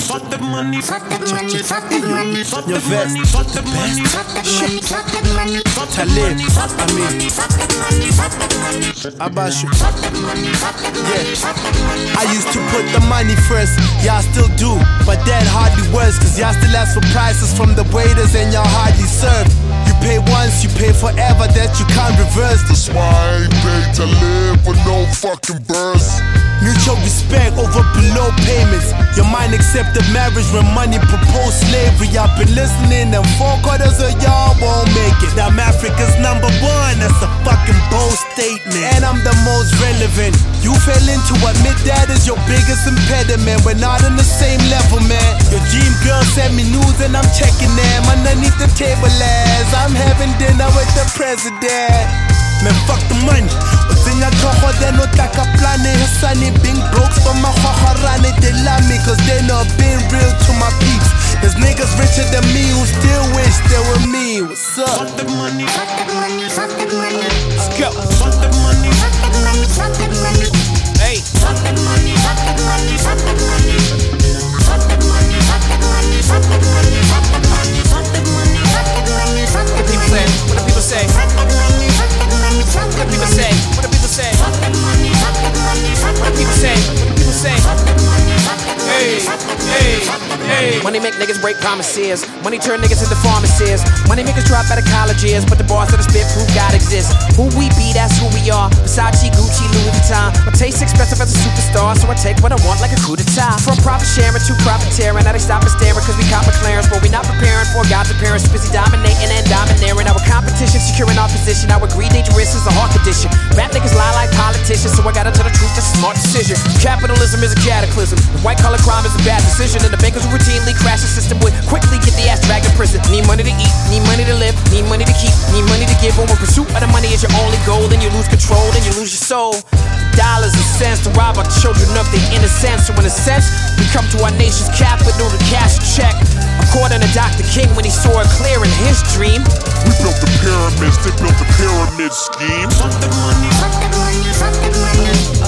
fuck the money, fuck the money, fuck the money, fuck the money, fuck the best, shit, fuck the money, fuck the Talib, fuck the money, fuck the money, fuck the money, Abashu. fuck the money, fuck the money, fuck the money. I used to put the money first, y'all still do, but that hardly works, cause y'all still ask for prices from the waiters and y'all hardly serve. You pay once, you pay forever, that you can't reverse. That's why I ain't paid to live with no fucking birth. Mutual respect over below payments. Your mind accepted marriage when money proposed slavery. I've been listening and 4/4 of y'all won't make it. I'm Africa's #1, that's a fucking bold statement. And I'm the most relevant. You failing to admit that is your biggest impediment. We're not on the same level, man. Your dream girl sent me news and I'm checking them underneath the table as I'm having dinner with the president. Man, fuck the money. Uzinya koko then utaka plane. Hasani being broke for my rane. They love me cause they not being real to my peeps. There's niggas richer than me who still wish they were me. What's up? Fuck the money, fuck the money, fuck the money. Let's go. Fuck the money, fuck the money, fuck the money. Hey. Fuck the money, fuck the money, fuck the money. Fuck the money, fuck the money, fuck the money, fuck the money, fuck the money, fuck the money, fuck the money. What do people say? Fuck the money, fuck the money, fuck the What do people money. say? What do people say? Fuck the money, fuck the money, fuck the What do people money. say? What do people say? Fuck the money, fuck the money, Hey, fuck the money, hey, fuck the money. hey. Money make niggas break promises. Money turn niggas into pharmacists. Money make us drop out of colleges, but the bars of the spit prove God exists. Who we be, that's who we are. Versace, Gucci, Louis Vuitton. My taste expensive as a superstar, so I take what I want like a coup d'etat. From profit sharing to profiteering, now they stop and staring cause we caught McLaren's. But we not preparing for God's appearance. Busy dominating and domineering. Our competition, securing our position. Our greed dangerous is a heart condition. Rap niggas lie like politicians, so I gotta tell the truth, that's a smart decision. Capitalism is a cataclysm. White collar crime is a bad decision. And the bankers who routinely crash the system would quickly get the ass dragged in prison. Need money to eat, need money to live, need money to keep, need money to give. When pursuit of the money is your only goal, then you lose control, then you lose your soul. Dollars and cents to rob our children of their innocence. So in a sense, we come to our nation's capital to cash a check. According to Dr. King, when he saw it clear in his dream, We built the pyramids, they built the pyramid scheme. Fuck the money, fuck the money, fuck the money.